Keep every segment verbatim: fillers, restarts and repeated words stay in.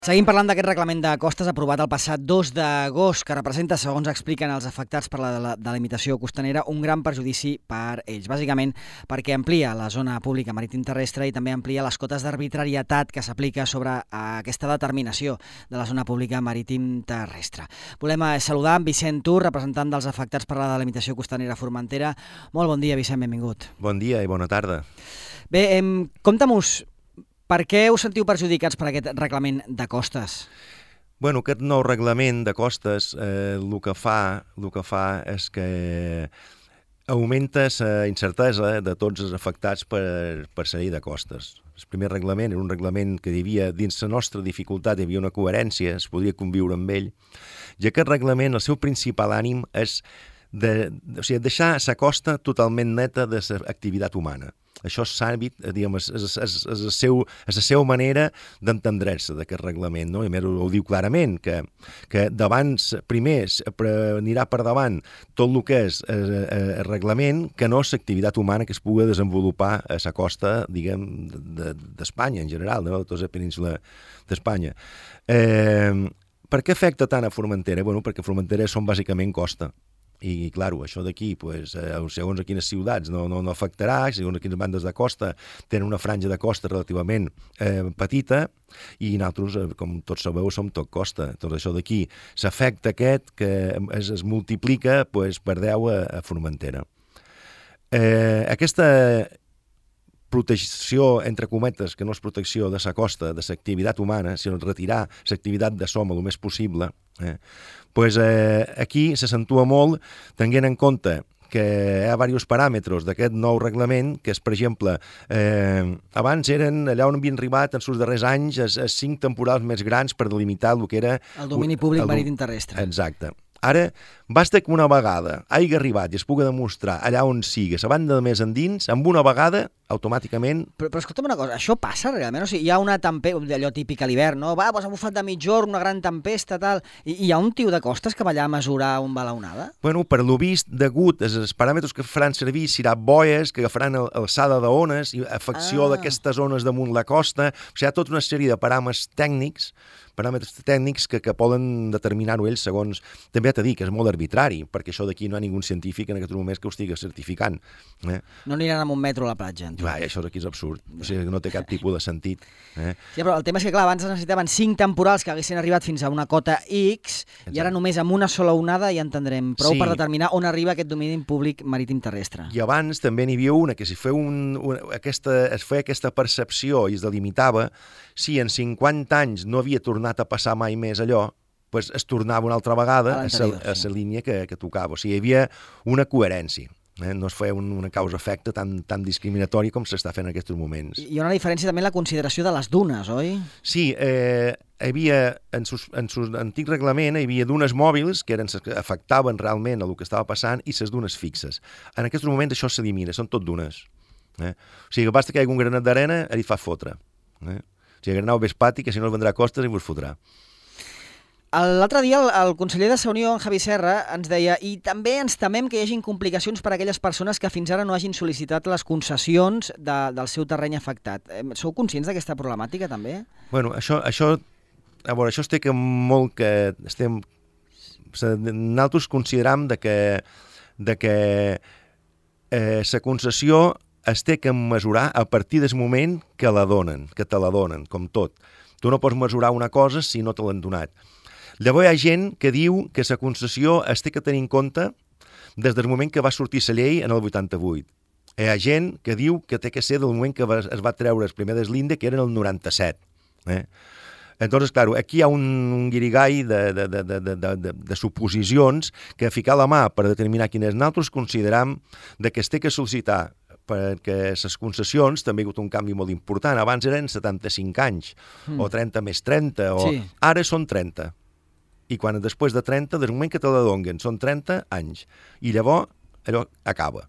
Seguim parlant d'aquest reglament de costes aprovat el passat dos d'agost, que representa, segons expliquen els afectats per la delimitació costanera, un gran perjudici per ells. Bàsicament perquè amplia la zona pública marítim terrestre i també amplia les cotes d'arbitrarietat que s'aplica sobre aquesta determinació de la zona pública marítim terrestre. Volem saludar en Vicent Tur, representant dels afectats per la delimitació costanera Formentera. Molt bon dia, Vicent, benvingut. Bon dia i bona tarda. Bé, eh, compta-mos, per què us sentiu perjudicats per aquest reglament de costes? Bueno, aquest nou reglament de costes eh, el que fa, el que fa és que augmenta la incertesa de tots els afectats per, per la llei de costes. El primer reglament era un reglament que hi havia, dins la nostra dificultat, hi havia una coherència, es podria conviure amb ell, i aquest reglament, el seu principal ànim és de, de, o sigui, deixar la costa totalment neta de l'activitat humana. Això és sàvit, diguem, és, és, és, és, el seu, és la seva manera d'entendre-se d'aquest reglament, no? I a més ho, ho diu clarament, que, que d'abans, primer, anirà per davant tot el que és el, el reglament que no és l'activitat humana que es pugui desenvolupar a la costa, diguem, d'Espanya en general, no? De tota la península d'Espanya. Eh, per què afecta tant a Formentera? Bueno, perquè Formentera són bàsicament costa. I, clar, això d'aquí, pues, segons a quines ciutats no, no, no afectarà, segons a quines bandes de costa tenen una franja de costa relativament eh, petita, i nosaltres, com tots sabeu, som tot costa. Tot això d'aquí, l'efecte aquest que es, es multiplica pues, per deu a, a Formentera. Eh, aquesta protecció, entre cometes, que no és protecció de la costa, de l'activitat humana, sinó retirar l'activitat de som el més possible, eh, pues, eh, aquí s'accentua molt tenint en compte que hi ha diversos paràmetres d'aquest nou reglament, que és, per exemple, eh, abans eren, allà on havien arribat en els darrers anys, els, els cinc temporals més grans per delimitar el que era... El domini públic el, marítim terrestre. Exacte. Ara, basta que una vegada hagi arribat i es pugui demostrar allà on sigui, la banda de més endins, amb una vegada, automàticament... Però, però escolta'm una cosa, això passa realment? O sigui, hi ha una tempesta, allò típic a l'hivern, no? Va, doncs ha bufat de mitjorn, una gran tempesta, tal... I hi ha un tio de costes que va allà a mesurar on va la onada? Bueno, per lo vist, degut als paràmetres que faran servir, serà boies, que agafaran alçada d'ones, i afecció ah. d'aquestes ones damunt la costa... O sigui, hi ha tota una sèrie de paràmetres tècnics paràmetres tècnics que, que poden determinar-ho ells segons... També he de dir que és molt arbitrari, perquè això d'aquí no hi ha ningú científic en aquest moment que ho estigui certificant. Eh? No aniran amb un metro a la platja. Va, això aquí és absurd. O sigui, no té cap tipus de sentit. Eh? Sí, però el tema és que, clar, abans necessitaven cinc temporals que haguessin arribat fins a una cota X. Exacte. I ara només amb una sola onada ja entendrem prou sí. per determinar on arriba aquest domini públic marítim terrestre. I abans també n'hi havia una que si feia un, una, aquesta, es feia aquesta percepció i es delimitava, si en cinquanta anys no havia tornat a passar mai més allò, pues es tornava una altra vegada a la sí. línia que, que tocava. O sigui, hi havia una coherència. Eh? No es feia un, una causa-efecte tan, tan discriminatori com s'està fent en aquests moments. Hi ha una diferència també en la consideració de les dunes, oi? Sí, eh, hi havia, en sus, en sus antic reglament, hi havia dunes mòbils que eren que afectaven realment el que estava passant i les dunes fixes. En aquests moments això s'elimina, són tot dunes. Eh? O sigui, basta que hi hagi un granet d'arena i et fa fotre. Eh? O sigui, granau més pati, que si no el vendrà a costes i vos fotrà. L'altre dia el, el conseller de la Unió, en Javi Serra, ens deia i també ens temem que hi hagin complicacions per a aquelles persones que fins ara no hagin sol·licitat les concessions de, del seu terreny afectat. Sou conscients d'aquesta problemàtica, també? Bueno, això, això, a veure, això es té que molt que estem... Nosaltres consideram de que, de que eh, la concessió es té que mesurar a partir del moment que la donen, que te la donen, com tot. Tu no pots mesurar una cosa si no te l'han donat. Llavors hi ha gent que diu que la concessió es té que tenir en compte des del moment que va sortir la llei en el vuitanta-vuit. Hi ha gent que diu que té que ser del moment que va, es va treure el primer deslinde, que era en el noranta-set. Eh? Entonces, claro, aquí hi ha un, un guirigall de, de, de, de, de, de, de suposicions que a ficar la mà per determinar quines nosaltres consideram de que es té que sol·licitar perquè les concessions també hi ha hagut un canvi molt important. Abans eren setanta-cinc anys, mm. o trenta més trenta, o... Sí. Ara són trenta. I quan després de trenta, des del moment que te la donguen, són trenta anys. I llavors, allò acaba.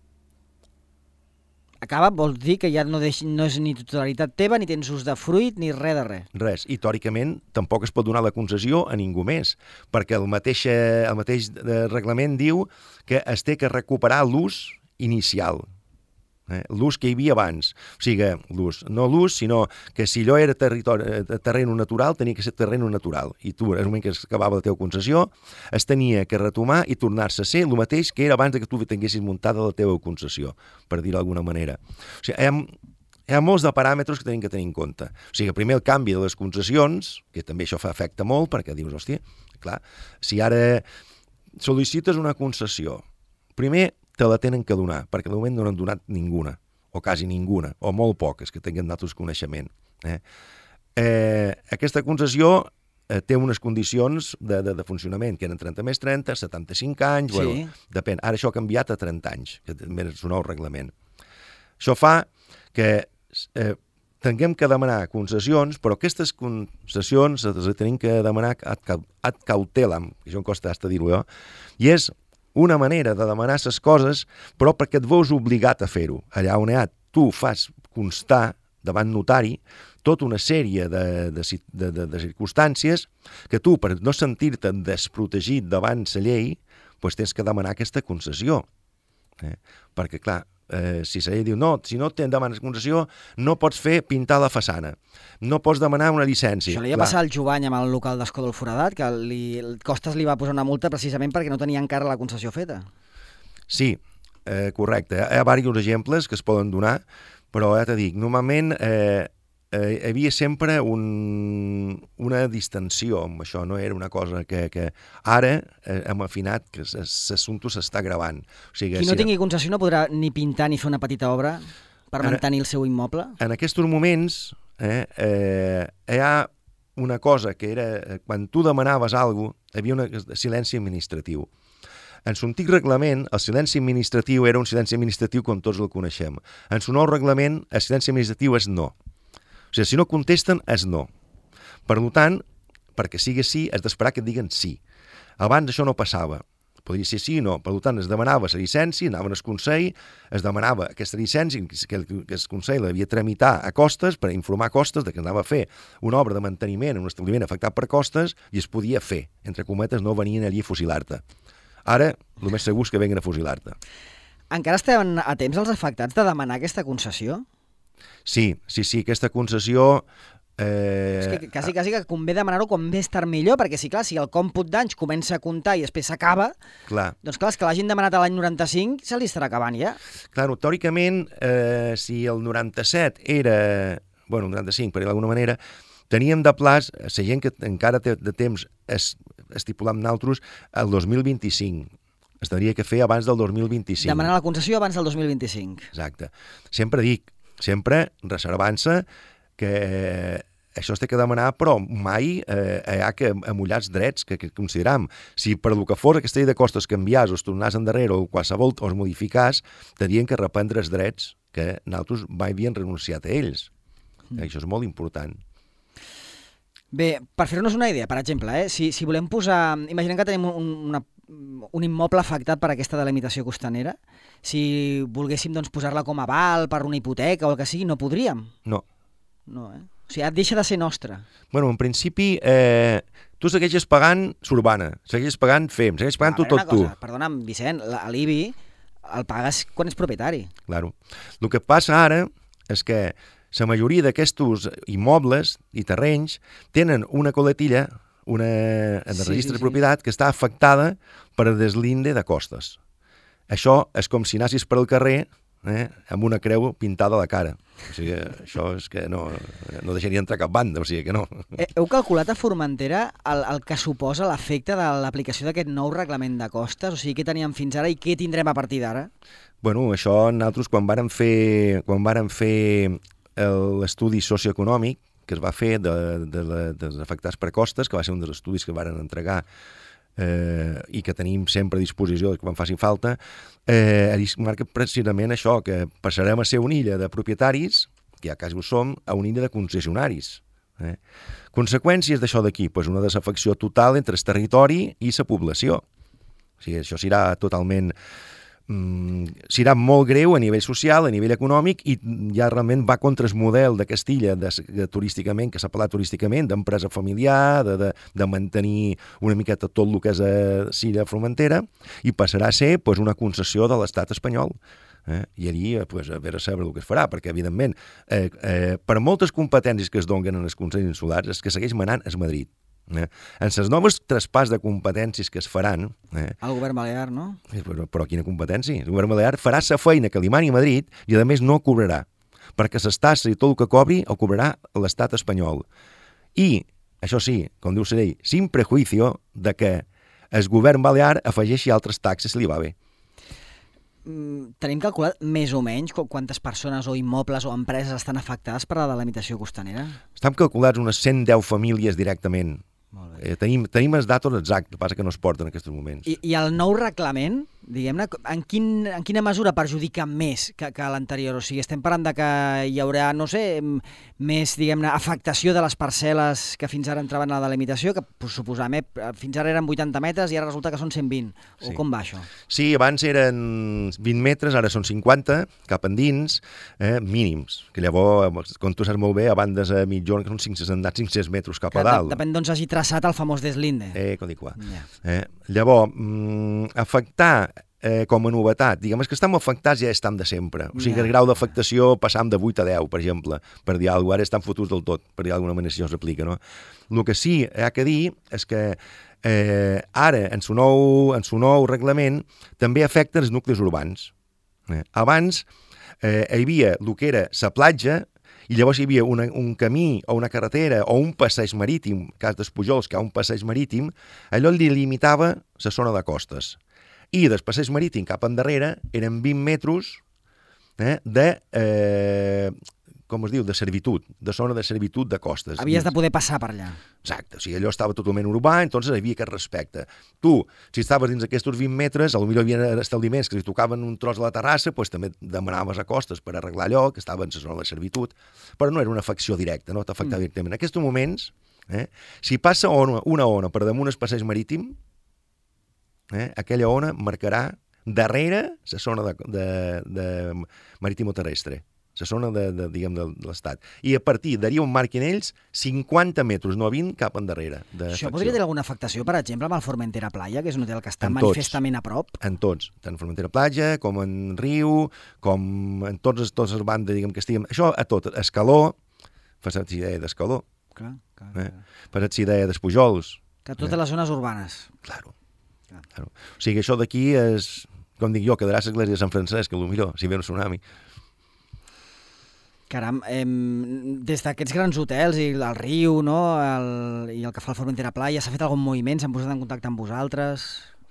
Acaba vol dir que ja no, deix, no és ni totalitat teva, ni tens ús de fruit, ni res de res. Res. I, teòricament, tampoc es pot donar la concessió a ningú més, perquè el mateix, el mateix reglament diu que es té que recuperar l'ús inicial. Eh? L'ús que hi havia abans. O sigui, l'ús, no l'ús, sinó que si allò era territori, terreno natural, tenia que ser terreno natural. I tu, en el moment que s'acabava la teva concessió, es tenia que retomar i tornar-se a ser el mateix que era abans que tu tinguessis muntada la teva concessió, per dir-ho d'alguna manera. O sigui, hi ha, hi ha molts de paràmetres que tenim que tenir en compte. O sigui, primer el canvi de les concessions, que també això fa afecta molt, perquè dius, hòstia, clar, si ara sol·licites una concessió, primer te la tenen que donar, perquè de moment no n'han donat ninguna, o quasi ninguna, o molt poques que tinguin nosaltres coneixement. Eh? Eh, aquesta concessió eh, té unes condicions de, de, de funcionament, que eren trenta més trenta, setanta-cinc anys, sí. Bueno, depèn. Ara això ha canviat a trenta anys, que també és un nou reglament. Això fa que eh, tinguem que demanar concessions, però aquestes concessions les tenim que demanar ad cautelam, que això em costa hasta dir-ho jo, i és una manera de demanar les coses, però perquè et veus obligat a fer-ho. Allà on ha, tu fas constar davant notari tota una sèrie de, de, de, de, de circumstàncies que tu, per no sentir-te desprotegit davant la llei, doncs tens que demanar aquesta concessió. Eh? Perquè, clar, eh, si la llei diu no, si no te demanes concessió, no pots fer pintar la façana, no pots demanar una llicència. Això li va passar al Jovany amb el local d'Escó del Foradat, que li, Costas li va posar una multa precisament perquè no tenia encara la concessió feta. Sí, eh, correcte. Hi ha diversos exemples que es poden donar, però ja t'he dit, normalment eh, eh, hi havia sempre un, una distensió amb això, no era una cosa que, que ara eh, hem afinat que l'assumpte s'està gravant. O sigui, Qui no si tingui concessió no podrà ni pintar ni fer una petita obra per en, mantenir el seu immoble? En aquests moments eh, eh, hi ha una cosa que era, quan tu demanaves alguna cosa, hi havia un silenci administratiu. En l'antic reglament, el silenci administratiu era un silenci administratiu com tots el coneixem. En el nou reglament, el silenci administratiu és no. O sigui, si no contesten, és no. Per tant, perquè sigui sí, has d'esperar que et diguen sí. Abans això no passava. Podria ser sí o no. Per tant, es demanava la llicència, anaven al Consell, es demanava aquesta llicència, que el, que el Consell l'havia de tramitar a Costes per informar Costes de que anava a fer una obra de manteniment en un establiment afectat per Costes i es podia fer. Entre cometes, no venien allí a fusilar-te. Ara, el més segur és que venguen a fusilar-te. Encara estem a temps els afectats de demanar aquesta concessió? Sí, sí, sí, aquesta concessió... Eh... És que quasi, quasi que convé demanar-ho com més tard millor, perquè si, clar, si el còmput d'anys comença a comptar i després s'acaba, clar. doncs clar, és que l'hagin demanat a l'any noranta-cinc se li estarà acabant ja. Clar, teòricament, eh, si el noranta-set era... Bueno, el noranta-cinc, per dir d'alguna manera, teníem de plaç, la gent que encara té de temps es, estipular amb naltros, el dos mil vint-i-cinc. Es tindria que fer abans del dos mil vint-i-cinc. Demanar la concessió abans del dos mil vint-i-cinc. Exacte. Sempre dic, sempre reservant-se que això es té que demanar, però mai eh, hi ha que amullar els drets que, que consideram. Si per el que fos aquesta llei de costes canviàs o es tornàs endarrere o qualsevol o es modificàs, tenien que reprendre els drets que nosaltres mai havien renunciat a ells. Mm. Això és molt important. Bé, per fer-nos una idea, per exemple, eh, si, si volem posar... Imaginem que tenim un, una, un immoble afectat per aquesta delimitació costanera. Si volguéssim doncs, posar-la com a aval per una hipoteca o el que sigui, no podríem? No. No, eh? O sigui, deixa de ser nostra. Bueno, en principi, eh, tu segueixes pagant Surbana, segueixes pagant F E M, segueixes pagant ah, tot, tot tu. Perdona'm, Vicent, l'I B I el pagues quan és propietari. Claro. El que passa ara és que la majoria d'aquests immobles i terrenys tenen una coletilla, una de sí, registre sí, de propietat, sí. que està afectada per deslinde de costes. Això és com si anessis per al carrer eh, amb una creu pintada a la cara. O sigui, això és que no, no deixaria entrar cap banda, o sigui que no. Heu calculat a Formentera el, el que suposa l'efecte de l'aplicació d'aquest nou reglament de costes? O sigui, què teníem fins ara i què tindrem a partir d'ara? Bueno, això nosaltres quan vàrem fer, quan vàrem fer l'estudi socioeconòmic que es va fer de, de, de, dels afectats per costes, que va ser un dels estudis que varen entregar eh, i que tenim sempre a disposició quan faci falta, eh, marca precisament això, que passarem a ser una illa de propietaris, que ja quasi ho som, a una illa de concessionaris. Eh? Conseqüències d'això d'aquí? Pues una desafecció total entre el territori i la població. O sigui, això serà totalment... serà molt greu a nivell social, a nivell econòmic, i ja realment va contra el model de Castilla de, de turísticament, que s'ha parlat turísticament, d'empresa familiar, de, de, de mantenir una miqueta tot el que és a Silla Formentera, i passarà a ser pues, una concessió de l'estat espanyol. Eh? I allí, pues, a veure saber el que es farà, perquè, evidentment, eh, eh, per moltes competències que es donen en els Consells Insulars, és que segueix manant és Madrid. Eh? En les noves traspàs de competències que es faran... Eh? El govern balear, no? Però, però quina competència? El govern balear farà la feina que li mani a Madrid i, a més, no cobrarà, perquè les tasses i tot el que cobri ho cobrarà l'estat espanyol. I, això sí, com diu la llei, sin prejuicio de que el govern balear afegeixi altres taxes si li va bé. Mm, tenim calculat més o menys quantes persones o immobles o empreses estan afectades per la delimitació costanera? Estan calculats unes cent deu famílies directament. Molt bé. Eh, tenim, tenim els datos exactes, passa que no es porten en aquests moments. I, i el nou reglament, diguem-ne, en, quin, en quina mesura perjudica més que, que l'anterior? O sigui, estem parlant de que hi haurà, no sé, més, diguem-ne, afectació de les parcel·les que fins ara entraven a la delimitació, que pues, suposam, eh, fins ara eren vuitanta metres i ara resulta que són cent vint. O Sí. com va això? Sí, abans eren vint metres, ara són cinquanta, cap endins, eh, mínims. Que llavors, com tu saps molt bé, a bandes a mitjons, que són cinc-cents metres cap a Que dalt. de, depèn d'on s'hagi traçat el famós deslinde. Eh, com dic, qua. Ja. Eh, llavors, mm, afectar eh, com a novetat, diguem, és que estem afectats ja estem de sempre. O sigui, Ja. que el grau d'afectació passam de vuit a deu, per exemple, per dir alguna cosa, ara estan fotuts del tot, per dir d'alguna manera si això s'aplica, no? El que sí ha que dir és que eh, ara, en su nou, en su nou reglament, també afecta els nuclis urbans. Eh, abans eh, hi havia el que era la platja, i llavors hi havia una, un camí o una carretera o un passeig marítim, en cas dels Pujols, que hi ha un passeig marítim, allò li limitava la zona de costes. I del passeig marítim cap endarrere eren vint metres eh, de, eh, com es diu, de servitud, de zona de servitud de costes. Havies de poder passar per allà. Exacte, o sigui, allò estava totalment urbà, entonces hi havia aquest respecte. Tu, si estaves dins aquests vint metres, potser hi havia establiments que si tocaven un tros de la terrassa, pues, també demanaves a costes per arreglar allò, que estava en la zona de servitud, però no era una afecció directa, no t'afectava mm. directament. En aquests moments, eh, si passa ona, una ona per damunt el passeig marítim, eh, aquella ona marcarà darrere la zona de, de, de marítimo-terrestre, la zona de, de, diguem, de, de l'estat. I a partir d'allà on marquin ells, cinquanta metres, no vint, cap endarrere. Això podria tenir alguna afectació, per exemple, amb el Formentera Playa, que és un hotel que està En manifestament a prop? En tots, tant en Formentera Platja, com en Riu, com en totes, totes les bandes, diguem, que estiguem... Això a tot, Escaló, fas-te idea d'Escaló, Clar, clar, eh? clar. fas-te idea dels Pujols. Que totes les zones urbanes. Claro. Clar. claro. O sigui, això d'aquí és, com dic jo, quedarà l'església de Sant Francesc, que potser, si ve un tsunami. Caram, eh, des d'aquests grans hotels i el Riu, no?, el, i el que fa el Formentera Playa, s'ha fet algun moviment? S'han posat en contacte amb vosaltres?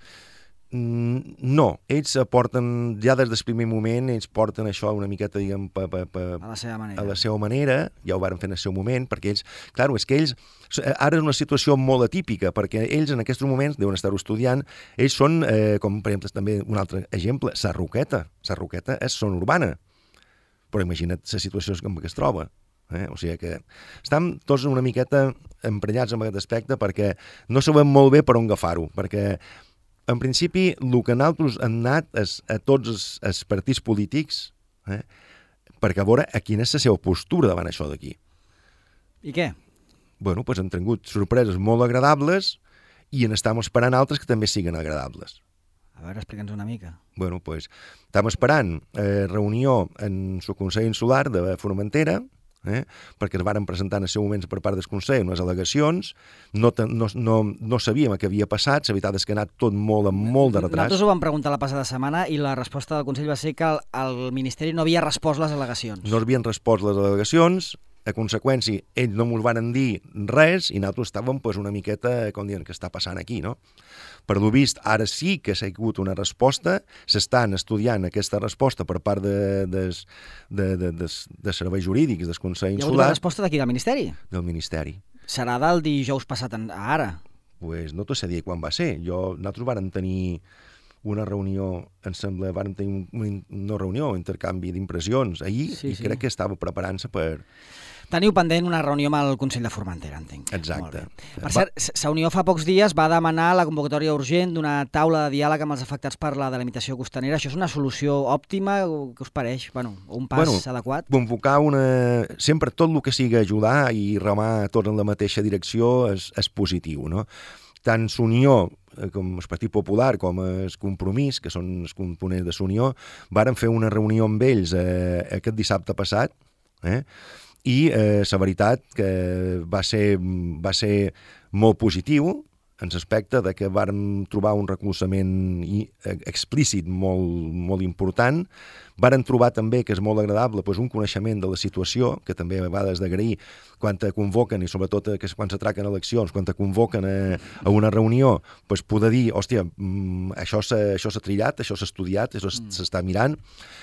Mm, no, ells aporten, ja des del primer moment, ells porten això una miqueta, diguem, pa, pa, pa, A la seva manera. a la seva manera, ja ho varen fer en el seu moment, perquè ells, clar, és que ells, ara és una situació molt atípica, perquè ells en aquests moments deuen estar-ho estudiant, ells són, eh, com per exemple, també un altre exemple, la Roqueta, la Roqueta és zona urbana, però imagina't la situació en què es troba. Eh? O sigui que estem tots una miqueta emprenyats amb aquest aspecte perquè no sabem molt bé per on agafar-ho, perquè en principi el que nosaltres hem anat és a tots els, els partits polítics eh? perquè a veure a quina és la seva postura davant això d'aquí. I què? Bueno, doncs han tingut sorpreses molt agradables i en estem esperant altres que també siguin agradables. A veure, explica'ns una mica. Bueno, doncs, estem esperant eh, reunió en el Consell Insular de Formentera, eh, perquè es varen presentar en el seu moment per part del Consell unes al·legacions, no, no, no, no sabíem què havia passat, la veritat és que ha anat tot molt amb molt de retras. Nosaltres ho vam preguntar la passada setmana i la resposta del Consell va ser que el, el Ministeri no havia respost les al·legacions. No havien respost les al·legacions, a conseqüència, ells no ens van dir res i nosaltres estàvem pues, una miqueta, com diuen, què està passant aquí, no? Per lo vist, ara sí que s'ha hagut una resposta, s'estan estudiant aquesta resposta per part de, de, de, de, de, de serveis jurídics del Consell Hi ha hagut Insular una resposta d'aquí del Ministeri? del Ministeri. Serà del dijous passat a ara? Pues no t'ho sé dir quan va ser. Jo, nosaltres vàrem tenir una reunió, em sembla, vàrem tenir un, una reunió, un intercanvi d'impressions ahir Sí, i sí. crec que estava preparant-se per... Teniu pendent una reunió amb el Consell de Formentera, entenc. Exacte. Molt bé. Per cert, Sa Unió fa pocs dies va demanar la convocatòria urgent d'una taula de diàleg amb els afectats per la delimitació costanera. Això és una solució òptima? Què us pareix? Bueno, un pas Bueno, adequat? Convocar una... Sempre tot el que sigui ajudar i remar tots en la mateixa direcció és, és positiu, no? Tant l'Unió com el Partit Popular, com el Compromís, que són els components de l'Unió, varen fer una reunió amb ells eh, aquest dissabte passat, eh? i eh, la veritat que va ser, va ser molt positiu, en l'aspecte de que vàrem trobar un recolzament explícit molt, molt important. Vàrem trobar també, que és molt agradable, doncs un coneixement de la situació, que també a vegades d'agrair quan te convoquen, i sobretot que quan s'atraquen eleccions, quan te convoquen a, a una reunió, doncs poder dir, hòstia, això s'ha trillat, això s'ha estudiat, això s'està mirant.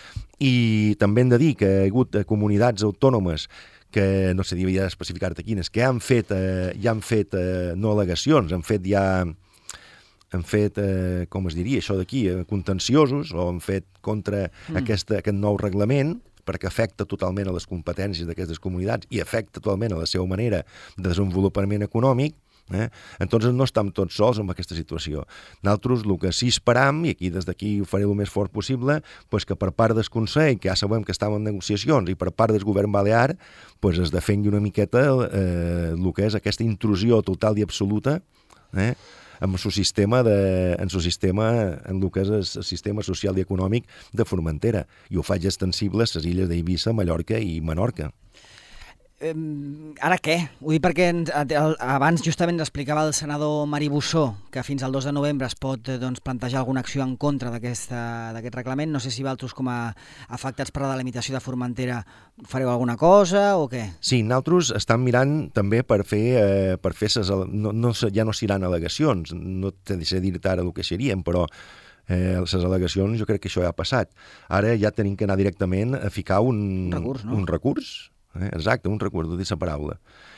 I també hem de dir que hi ha hagut comunitats autònomes que no sé, devia especificar-te quines, que han fet, eh, ja han fet eh, no al·legacions, han fet ja, han fet, eh, com es diria, això d'aquí, eh, contenciosos, o han fet contra mm. aquest, aquest nou reglament, perquè afecta totalment a les competències d'aquestes comunitats i afecta totalment a la seva manera de desenvolupament econòmic. Eh? Entonces no estem tots sols en aquesta situació. Nosaltres el que sí esperam, i aquí des d'aquí ho faré el més fort possible, pues que per part del Consell, que ja sabem que estem en negociacions, i per part del govern balear, pues es defengui una miqueta eh, el que és aquesta intrusió total i absoluta eh, en el sistema, de, en el sistema, en el que és el sistema social i econòmic de Formentera, i ho faig extensible a les illes d'Eivissa, Mallorca i Menorca. Eh, ara què? Ho dic perquè abans justament ens explicava el senador Mari Bussó que fins al dos de novembre es pot doncs, plantejar alguna acció en contra d'aquest reglament. No sé si vosaltres, com a afectats per la delimitació de Formentera, fareu alguna cosa o què? Sí, nosaltres estem mirant també per fer, eh, per fer ses, no, no, ja no seran al·legacions, no te deixaré dir-te ara el que serien, però eh, les al·legacions jo crec que això ja ha passat. Ara ja tenim que anar directament a ficar un, un recurs, no? un recurs Eh? Exacte, un recurs, de dir la paraula.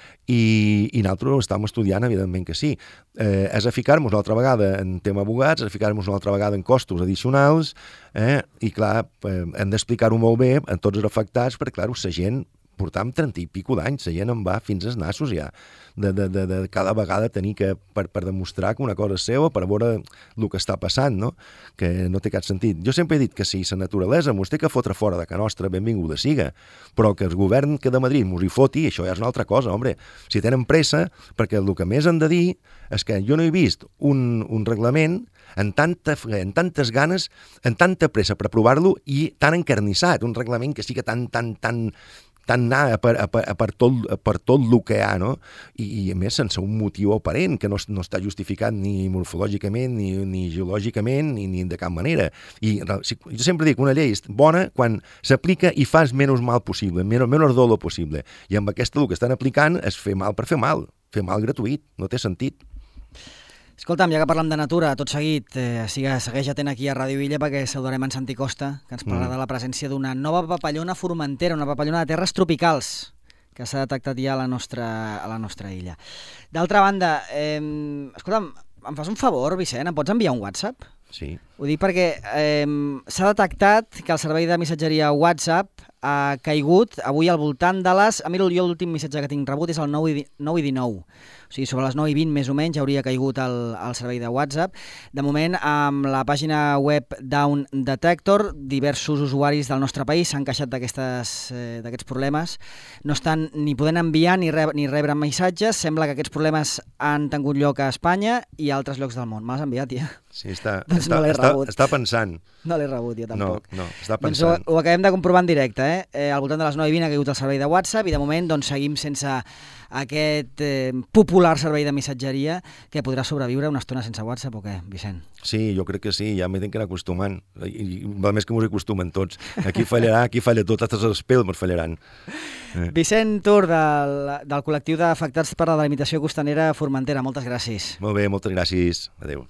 I, i nosaltres ho estem estudiant, evidentment que sí. Eh, és a ficar-nos una altra vegada en tema abogats, és a ficar-nos una altra vegada en costos addicionals, eh? I clar, eh, hem d'explicar-ho molt bé a tots els afectats, perquè clar, la gent portam trenta i pico d'anys, la gent en va fins als nassos ja, de, de, de, de cada vegada tenir que, per, per demostrar que una cosa és seva, per veure el que està passant, no? Que no té cap sentit. Jo sempre he dit que si la naturalesa mos té que fotre fora de casa nostra, benvinguda siga, però que el govern que de Madrid mos hi foti, això ja és una altra cosa, home. Si tenen pressa, perquè el que més han de dir és que jo no he vist un, un reglament en, tanta, en tantes ganes, en tanta pressa per aprovar-lo i tan encarnissat, un reglament que sigui tan, tan, tan tan anar a per, a per, a per, tot, a per tot el que hi ha, no? I, i a més sense un motiu aparent, que no, no està justificat ni morfològicament, ni, ni geològicament, ni, ni de cap manera. I si, jo sempre dic que una llei és bona quan s'aplica i fas menys mal possible, menys, menys dolor possible. I amb aquesta el que estan aplicant és fer mal per fer mal, fer mal gratuït, no té sentit. Escolta'm, ja que parlem de natura, tot seguit, eh, segueix atent aquí a Ràdio Illa perquè saludarem en Santi Costa, que ens parlarà mm. de la presència d'una nova papallona formentera, una papallona de terres tropicals, que s'ha detectat ja a la nostra, a la nostra illa. D'altra banda, eh, escolta'm, em fas un favor, Vicent, em pots enviar un WhatsApp? Sí. Ho dic perquè eh, s'ha detectat que el servei de missatgeria WhatsApp ha caigut avui al voltant de les... A mi, jo l'últim missatge que tinc rebut és el nou i dinou. O sigui, sobre les nou i vint més o menys hauria caigut el, el servei de WhatsApp. De moment, amb la pàgina web Down Detector, diversos usuaris del nostre país s'han queixat d'aquests eh, problemes. No estan ni podent enviar ni, reb, ni rebre missatges. Sembla que aquests problemes han tingut lloc a Espanya i a altres llocs del món. Me l'has enviat, ja? Sí, està, doncs està, no està, està pensant. No l'he rebut, jo tampoc. No, no, està pensant. Doncs ho, ho acabem de comprovar en directe, eh? eh? Al voltant de les nou i vint ha caigut el servei de WhatsApp i de moment doncs, seguim sense aquest eh, popular servei de missatgeria que podrà sobreviure una estona sense WhatsApp o què, Vicent? Sí, jo crec que sí, ja m'he d'anar acostumant. I, i a més que m'ho acostumen tots. Aquí fallarà, aquí falla tot, tots els pèls me'n fallaran. Eh. Vicent Tur, del, del col·lectiu d'afectats per la delimitació costanera Formentera, moltes gràcies. Molt bé, moltes gràcies. Adéu.